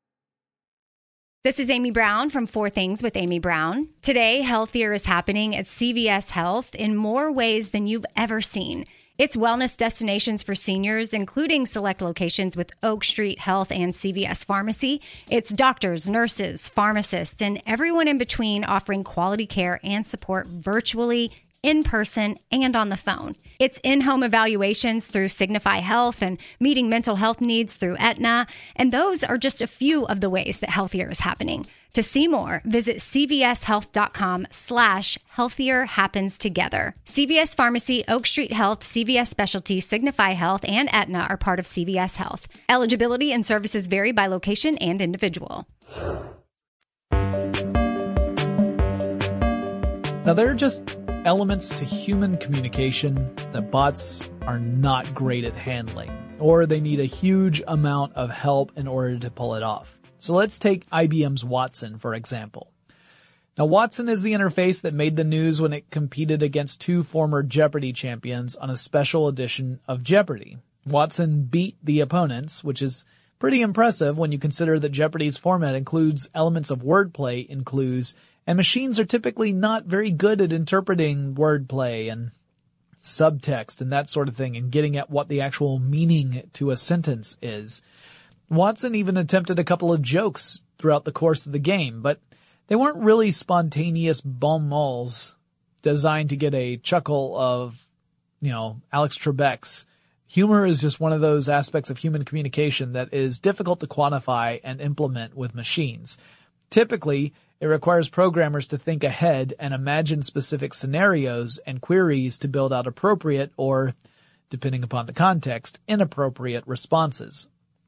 This is Amy Brown from Four Things with Amy Brown. Today, healthier is happening at C V S Health in more ways than you've ever seen. It's wellness destinations for seniors, including select locations with Oak Street Health and C V S Pharmacy. It's doctors, nurses, pharmacists, and everyone in between offering quality care and support virtually, in person, and on the phone. It's in-home evaluations through Signify Health and meeting mental health needs through Aetna. And those are just a few of the ways that healthier is happening. To see more, visit cvshealth.com slash healthier happens together. C V S Pharmacy, Oak Street Health, C V S Specialty, Signify Health, and Aetna are part of C V S Health. Eligibility and services vary by location and individual. Now, there are just elements to human communication that bots are not great at handling, or they need a huge amount of help in order to pull it off. So let's take I B M's Watson, for example. Now, Watson is the interface that made the news when it competed against two former Jeopardy champions on a special edition of Jeopardy. Watson beat the opponents, which is pretty impressive when you consider that Jeopardy's format includes elements of wordplay in clues, and machines are typically not very good at interpreting wordplay and subtext and that sort of thing and getting at what the actual meaning to a sentence is. Watson even attempted a couple of jokes throughout the course of the game, but they weren't really spontaneous bon mots designed to get a chuckle of, you know, Alex Trebek's Humor is just one of those aspects of human communication that is difficult to quantify and implement with machines. Typically, it requires programmers to think ahead and imagine specific scenarios and queries to build out appropriate or, depending upon the context, inappropriate responses.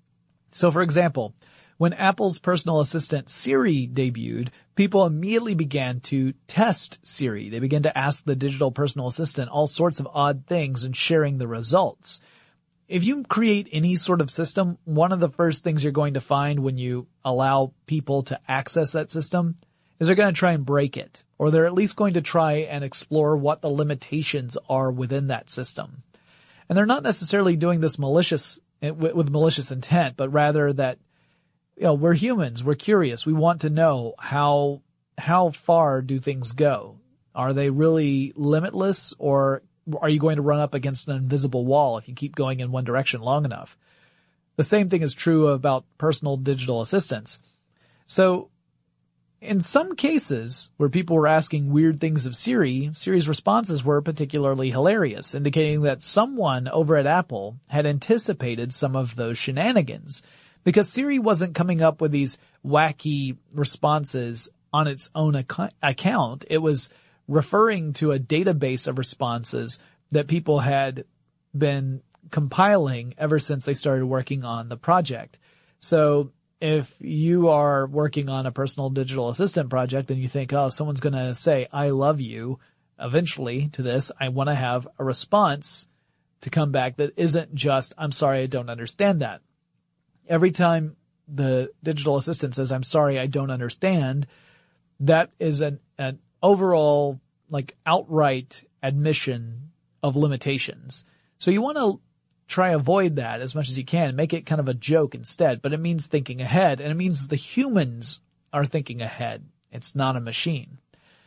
So, for example, when Apple's personal assistant Siri debuted, people immediately began to test Siri. They began to ask the digital personal assistant all sorts of odd things and sharing the results. If you create any sort of system, one of the first things you're going to find when you allow people to access that system is they're going to try and break it, or they're at least going to try and explore what the limitations are within that system. And they're not necessarily doing this malicious with, with malicious intent, but rather that, you know, we're humans, we're curious, we want to know how how far do things go? Are they really limitless, or are you going to run up against an invisible wall if you keep going in one direction long enough? The same thing is true about personal digital assistants. So, in some cases where people were asking weird things of Siri, Siri's responses were particularly hilarious, indicating that someone over at Apple had anticipated some of those shenanigans, because Siri wasn't coming up with these wacky responses on its own ac- account. It was referring to a database of responses that people had been compiling ever since they started working on the project. So if you are working on a personal digital assistant project and you think, oh, someone's going to say, I love you, eventually to this, I want to have a response to come back that isn't just, I'm sorry, I don't understand that. Every time the digital assistant says, I'm sorry, I don't understand, that is an, an overall, like, outright admission of limitations. So you want to try avoid that as much as you can and make it kind of a joke instead, but it means thinking ahead, and it means the humans are thinking ahead. It's not a machine.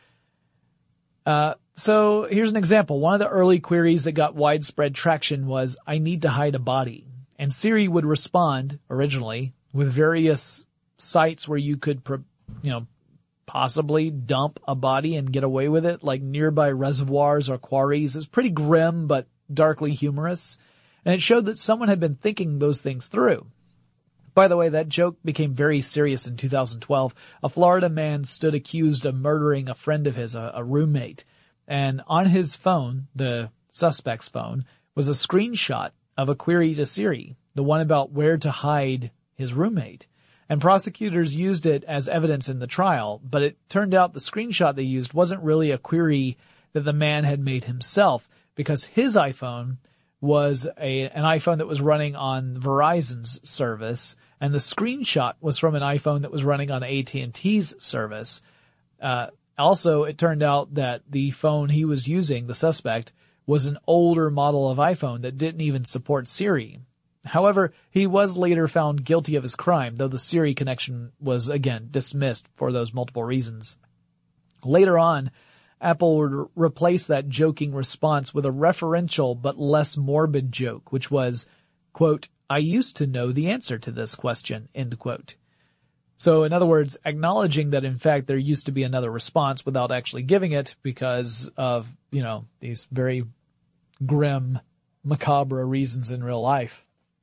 Uh, so here's an example. One of the early queries that got widespread traction was, I need to hide a body. And Siri would respond originally with various sites where you could, you know, possibly dump a body and get away with it, like nearby reservoirs or quarries. It was pretty grim, but darkly humorous. And it showed that someone had been thinking those things through. By the way, that joke became very serious in two thousand twelve. A Florida man stood accused of murdering a friend of his, a, a roommate. And on his phone, the suspect's phone, was a screenshot of a query to Siri, the one about where to hide his roommate. And prosecutors used it as evidence in the trial, but it turned out the screenshot they used wasn't really a query that the man had made himself, because his iPhone was a an iPhone that was running on Verizon's service, and the screenshot was from an iPhone that was running on A T and T's service. Uh, also, it turned out that the phone he was using, the suspect, was an older model of iPhone that didn't even support Siri. However, he was later found guilty of his crime, though the Siri connection was, again, dismissed for those multiple reasons. Later on, Apple would replace that joking response with a referential but less morbid joke, which was, quote, I used to know the answer to this question, end quote. So, in other words, acknowledging that, in fact, there used to be another response without actually giving it because of, you know, these very grim, macabre reasons in real life.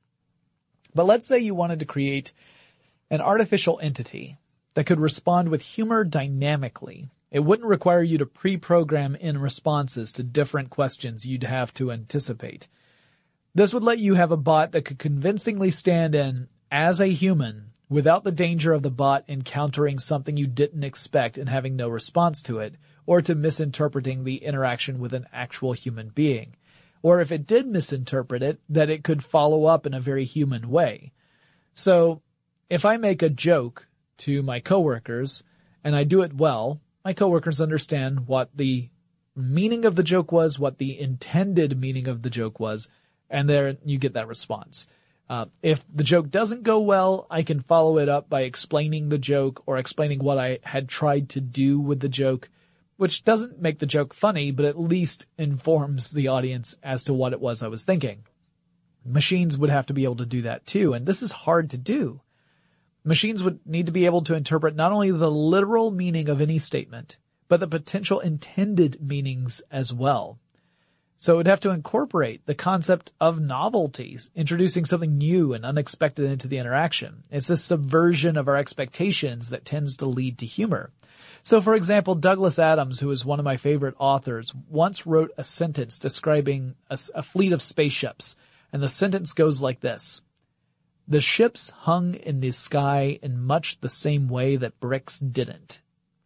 But let's say you wanted to create an artificial entity that could respond with humor dynamically. It wouldn't require you to pre-program in responses to different questions you'd have to anticipate. This would let you have a bot that could convincingly stand in as a human without the danger of the bot encountering something you didn't expect and having no response to it, or to misinterpreting the interaction with an actual human being. Or if it did misinterpret it, that it could follow up in a very human way. So, if I make a joke to my coworkers, and I do it well, my coworkers understand what the meaning of the joke was, what the intended meaning of the joke was, and there you get that response. Uh, if the joke doesn't go well, I can follow it up by explaining the joke or explaining what I had tried to do with the joke, which doesn't make the joke funny, but at least informs the audience as to what it was I was thinking. Machines would have to be able to do that too, and this is hard to do. Machines would need to be able to interpret not only the literal meaning of any statement, but the potential intended meanings as well. So it would have to incorporate the concept of novelties, introducing something new and unexpected into the interaction. It's this subversion of our expectations that tends to lead to humor. So, for example, Douglas Adams, who is one of my favorite authors, once wrote a sentence describing a, a fleet of spaceships, and the sentence goes like this. The ships hung in the sky in much the same way that bricks didn't.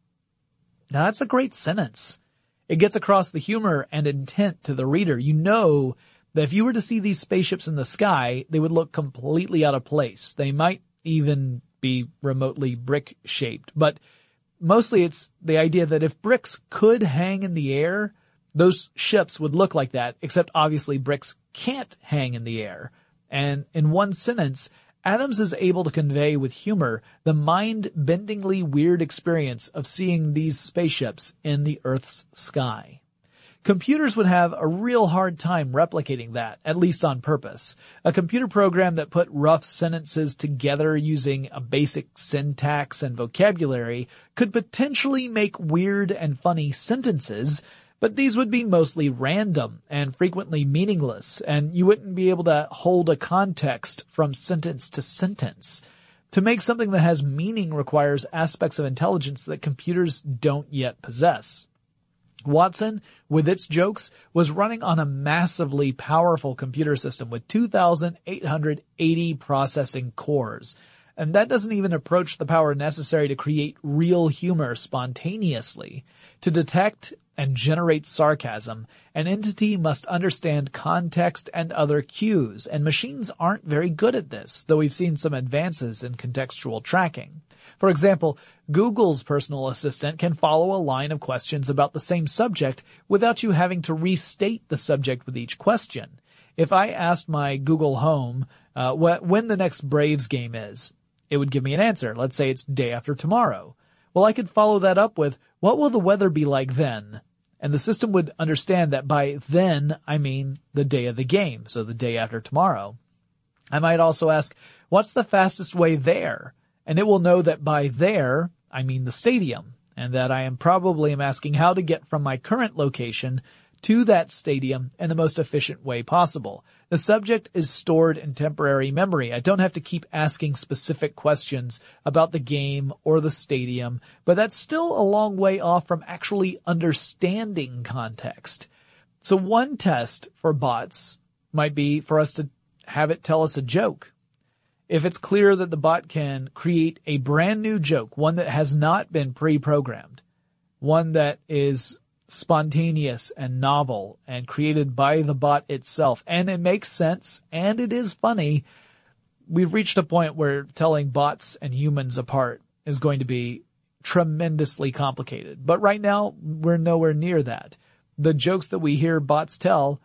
Now, that's a great sentence. It gets across the humor and intent to the reader. You know that if you were to see these spaceships in the sky, they would look completely out of place. They might even be remotely brick-shaped, but mostly it's the idea that if bricks could hang in the air, those ships would look like that, except obviously bricks can't hang in the air. And in one sentence, Adams is able to convey with humor the mind-bendingly weird experience of seeing these spaceships in the Earth's sky. Computers would have a real hard time replicating that, at least on purpose. A computer program that put rough sentences together using a basic syntax and vocabulary could potentially make weird and funny sentences, but these would be mostly random and frequently meaningless, and you wouldn't be able to hold a context from sentence to sentence. To make something that has meaning requires aspects of intelligence that computers don't yet possess. Watson, with its jokes, was running on a massively powerful computer system with two thousand eight hundred eighty processing cores. And that doesn't even approach the power necessary to create real humor spontaneously. To detect and generate sarcasm, an entity must understand context and other cues, and machines aren't very good at this, though we've seen some advances in contextual tracking. For example, Google's personal assistant can follow a line of questions about the same subject without you having to restate the subject with each question. If I asked my Google Home uh, wh- when the next Braves game is, it would give me an answer. Let's say it's day after tomorrow. Well, I could follow that up with, what will the weather be like then? And the system would understand that by then, I mean the day of the game, so the day after tomorrow. I might also ask, what's the fastest way there? And it will know that by there, I mean the stadium, and that I am probably am asking how to get from my current location to that stadium in the most efficient way possible. The subject is stored in temporary memory. I don't have to keep asking specific questions about the game or the stadium, but that's still a long way off from actually understanding context. So one test for bots might be for us to have it tell us a joke. If it's clear that the bot can create a brand new joke, one that has not been pre-programmed, one that is spontaneous and novel and created by the bot itself, and it makes sense and it is funny, we've reached a point where telling bots and humans apart is going to be tremendously complicated. But right now, we're nowhere near that. The jokes that we hear bots tell,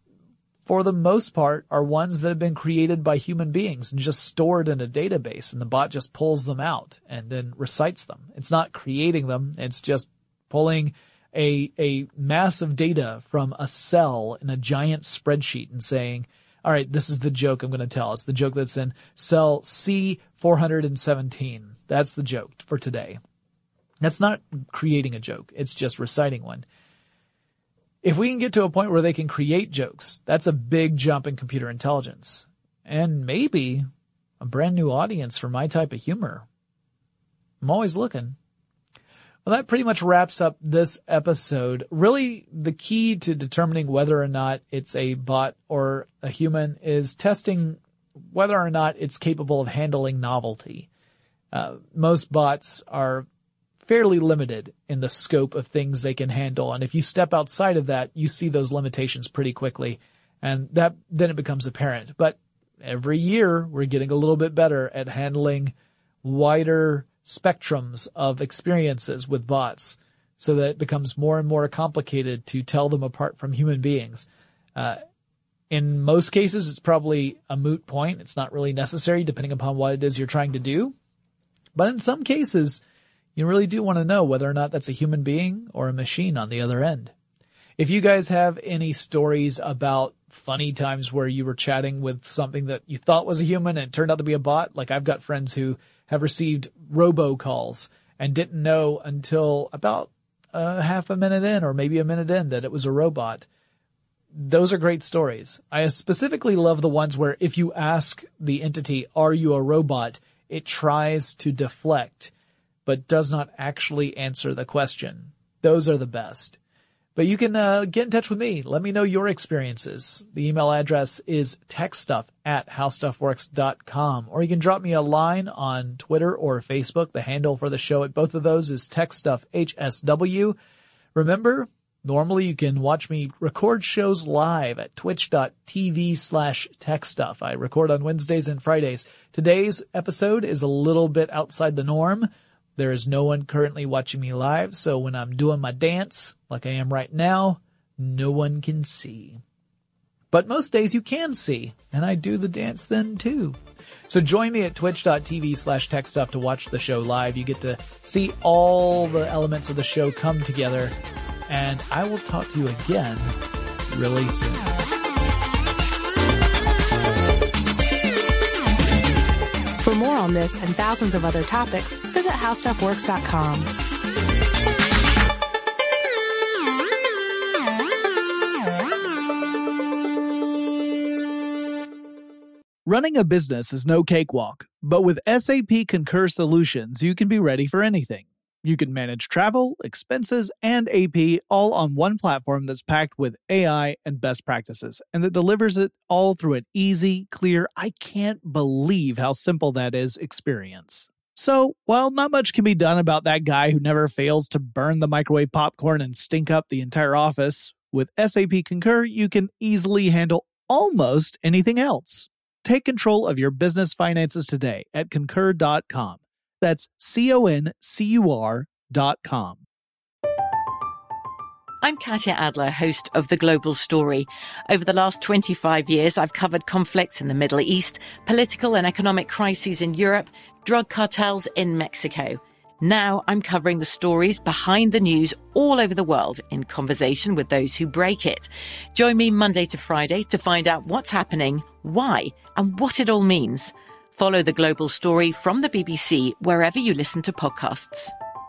for the most part, are ones that have been created by human beings and just stored in a database, and the bot just pulls them out and then recites them. It's not creating them, it's just pulling a a mass of data from a cell in a giant spreadsheet and saying, all right, this is the joke I'm going to tell. It's the joke that's in cell C four hundred seventeen. That's the joke for today. That's not creating a joke. It's just reciting one. If we can get to a point where they can create jokes, that's a big jump in computer intelligence. And maybe a brand new audience for my type of humor. I'm always looking. Well, that pretty much wraps up this episode. Really, the key to determining whether or not it's a bot or a human is testing whether or not it's capable of handling novelty. Uh, most bots are fairly limited in the scope of things they can handle, and if you step outside of that, you see those limitations pretty quickly, and that then it becomes apparent. But every year, we're getting a little bit better at handling wider spectrums of experiences with bots, so that it becomes more and more complicated to tell them apart from human beings. Uh, in most cases, it's probably a moot point. It's not really necessary, depending upon what it is you're trying to do. But in some cases, you really do want to know whether or not that's a human being or a machine on the other end. If you guys have any stories about funny times where you were chatting with something that you thought was a human and it turned out to be a bot, like I've got friends who have received robocalls and didn't know until about uh, half a minute in or maybe a minute in that it was a robot. those are great stories. I specifically love the ones where if you ask the entity, are you a robot, it tries to deflect, but does not actually answer the question. Those are the best. But you can uh, get in touch with me. Let me know your experiences. The email address is techstuff at howstuffworks dot com. Or you can drop me a line on Twitter or Facebook. The handle for the show at both of those is techstuffhsw. Remember, normally you can watch me record shows live at twitch.tv slash techstuff. I record on Wednesdays and Fridays. Today's episode is a little bit outside the norm. There is no one currently watching me live, so when I'm doing my dance, like I am right now, no one can see. But most days you can see, and I do the dance then too. So join me at twitch.tv slash techstuff to watch the show live. You get to see all the elements of the show come together, and I will talk to you again really soon. For more on this and thousands of other topics, visit how stuff works dot com. Running a business is no cakewalk, but with S A P Concur Solutions, you can be ready for anything. You can manage travel, expenses, and A P all on one platform that's packed with A I and best practices, and that delivers it all through an easy, clear, I can't believe how simple that is experience. So, while not much can be done about that guy who never fails to burn the microwave popcorn and stink up the entire office, with S A P Concur, you can easily handle almost anything else. Take control of your business finances today at concur dot com. That's C O N C U R dot com. I'm Katya Adler, host of The Global Story. Over the last twenty-five years, I've covered conflicts in the Middle East, political and economic crises in Europe, drug cartels in Mexico. Now I'm covering the stories behind the news all over the world in conversation with those who break it. Join me Monday to Friday to find out what's happening, why, and what it all means. Follow The Global Story from the B B C wherever you listen to podcasts.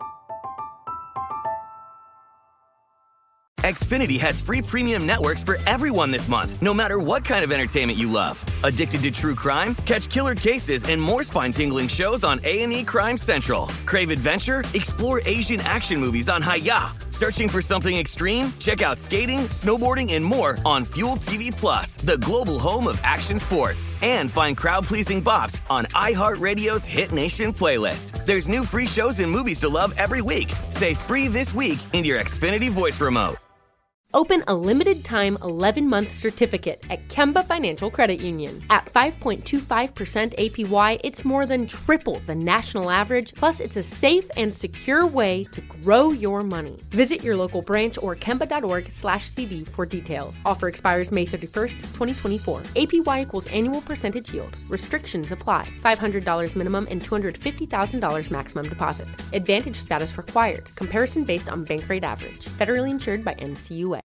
Xfinity has free premium networks for everyone this month, no matter what kind of entertainment you love. Addicted to true crime? Catch killer cases and more spine-tingling shows on A and E Crime Central. Crave adventure? Explore Asian action movies on Hayya. Searching for something extreme? Check out skating, snowboarding, and more on Fuel T V Plus, the global home of action sports. And find crowd-pleasing bops on iHeartRadio's Hit Nation playlist. There's new free shows and movies to love every week. Say free this week in your Xfinity voice remote. Open a limited-time eleven-month certificate at Kemba Financial Credit Union. At five point two five percent A P Y, it's more than triple the national average, plus it's a safe and secure way to grow your money. Visit your local branch or kemba.org slash CD for details. Offer expires May thirty-first, twenty twenty-four. A P Y equals annual percentage yield. Restrictions apply. five hundred dollars minimum and two hundred fifty thousand dollars maximum deposit. Advantage status required. Comparison based on bank rate average. Federally insured by N C U A.